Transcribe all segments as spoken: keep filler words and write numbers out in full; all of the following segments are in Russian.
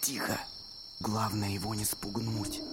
Тихо. Главное его не спугнуть.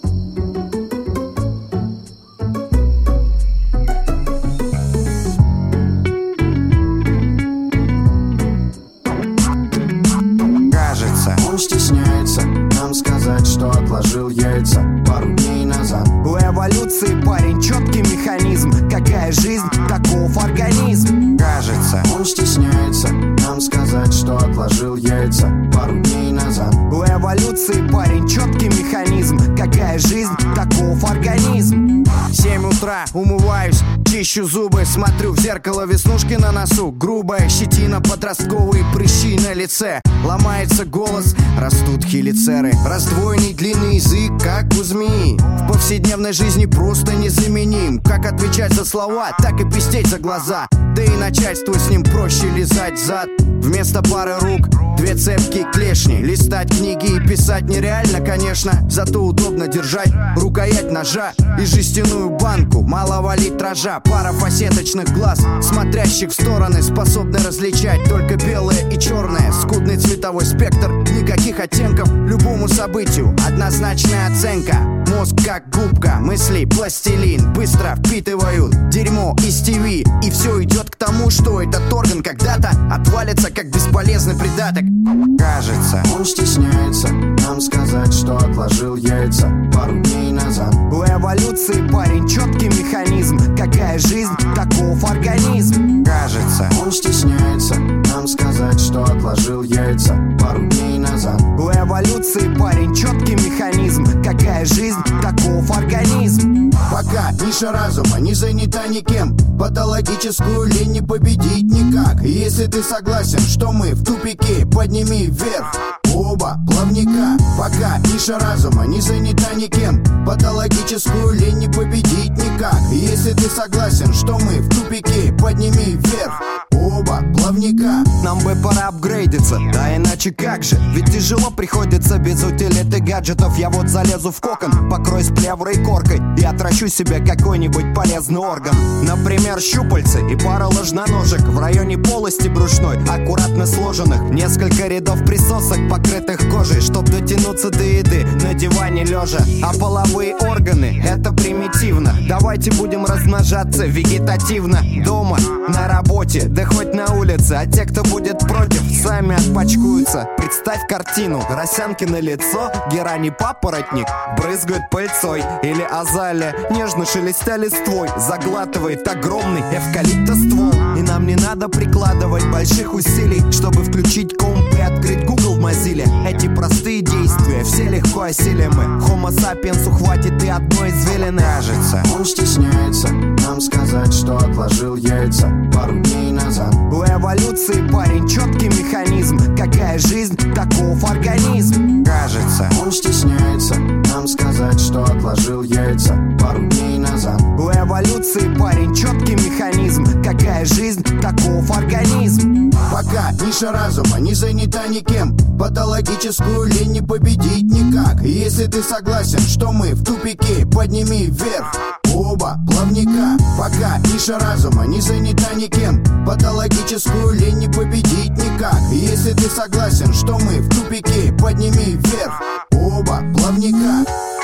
Кажется, он стесняется нам сказать, что отложил яйца пару дней назад. У эволюции, парень, четкий механизм. Какая жизнь, таков организм. Кажется, он стесняется нам сказать, что отложил яйца пару дней назад. У эволюции, парень, четкий механизм. Какая жизнь, таков организм. Семь утра, умываюсь, чищу зубы, смотрю в зеркало, веснушки на носу, грубая щетина, подростковые прыщи на лице. Ломается голос, растут хелицеры, раздвоенный длинный язык, как у змеи. В повседневной жизни просто незаменим. Как отвечать за слова, так и пиздеть за глаза. Да и начальству с ним проще лизать зад. Вместо пары рук две цепкие клешни. Листать книги и писать нереально, конечно. Зато удобно держать рукоять ножа и жестяную банку малого литража. Пара фасеточных глаз, смотрящих в стороны, способны различать только белое и черное. Скудный цветовой спектр, никаких оттенков. Любому событию однозначная оценка. Мозг как губка, мысли пластилин. Быстро впитывают дерьмо из ТВ. И все идет к тому, что этот орган когда-то отвалится как бесполезный придаток. Кажется, он стесняется нам сказать, что отложил яйца пару дней назад. У эволюции, парень, четкий механизм. Какая жизнь, таков организм. Кажется, он стесняется нам сказать, что отложил яйца пару дней назад. У эволюции, парень, четкий механизм. Какая жизнь, таков организм. Пока ниша разума не занята никем, патологическую лень не победить никак. И если ты согласен, что мы в тупике, подними вверх оба плавника. Пока ниша разума не занята никем, патологическую лень не победить никак. И если ты согласен, что мы в тупике, подними вверх оба плавника. Нам бы пора апгрейдиться, да иначе как же. Ведь тяжело приходится без утилиты гаджетов. Я вот залезу в кокон, покроюсь плеврой коркой и отращу себе какой-нибудь полезный орган. Например, щупальцы и пара ложноножек в районе полости брюшной, аккуратно сложенных. Несколько рядов присосок, покрытых кожей, чтоб дотянуться до еды на диване лежа. А половые органы — это примитивно. Давайте будем размножаться вегетативно. Дома, на работе, да хоть на улице. А те, кто будет против, сами отпачкуются. Представь картину: росянки на лицо, герани папоротник брызгают пыльцой. Или азалия, нежно шелестя листвой, заглатывает огромный эвкалиптоствол. И нам не надо прикладывать больших усилий, чтобы включить комп и открыть Google в Mozilla. Эти простые действия все легко осилимы. Homo sapiens ухватит и одной извилины. Кажется, он стесняется нам сказать, что отложил яйца пару дней назад. У эволюции, парень, четкий механизм. Какая жизнь, таков организм. Кажется, он стесняется нам сказать, что отложил яйца пару дней назад. У эволюции, парень, четкий механизм. Какая жизнь, таков организм. Пока ниша разума не занята никем, патологическую лень не победить никак. И если ты согласен, что мы в тупике, подними вверх оба плавника. Пока ниша разума не занята никем, патологическую лень не победить никак. И если ты согласен, что мы в тупике, подними вверх оба плавника.